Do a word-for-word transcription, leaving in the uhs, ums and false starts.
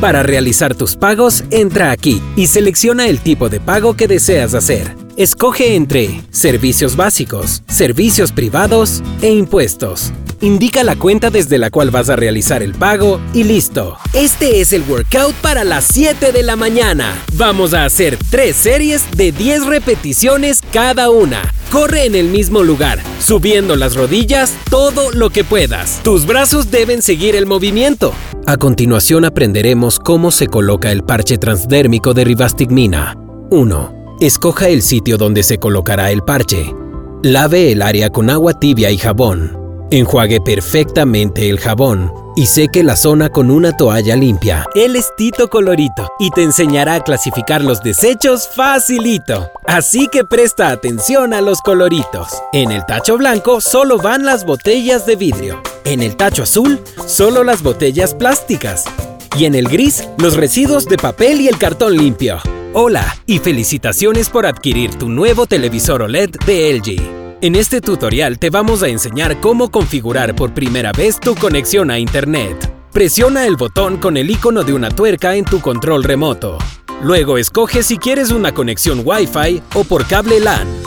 Para realizar tus pagos, entra aquí y selecciona el tipo de pago que deseas hacer. Escoge entre servicios básicos, servicios privados e impuestos. Indica la cuenta desde la cual vas a realizar el pago y listo. Este es el workout para las siete de la mañana. Vamos a hacer tres series de diez repeticiones cada una. Corre en el mismo lugar, subiendo las rodillas todo lo que puedas. Tus brazos deben seguir el movimiento. A continuación aprenderemos cómo se coloca el parche transdérmico de Rivastigmina. uno. Escoja el sitio donde se colocará el parche. Lave el área con agua tibia y jabón. Enjuague perfectamente el jabón y seque la zona con una toalla limpia. Él es Tito Colorito y te enseñará a clasificar los desechos facilito. Así que presta atención a los coloritos. En el tacho blanco solo van las botellas de vidrio. En el tacho azul, solo las botellas plásticas. Y en el gris, los residuos de papel y el cartón limpio. Hola y felicitaciones por adquirir tu nuevo televisor O L E D de L G. En este tutorial te vamos a enseñar cómo configurar por primera vez tu conexión a Internet. Presiona el botón con el icono de una tuerca en tu control remoto. Luego escoge si quieres una conexión Wi-Fi o por cable LAN.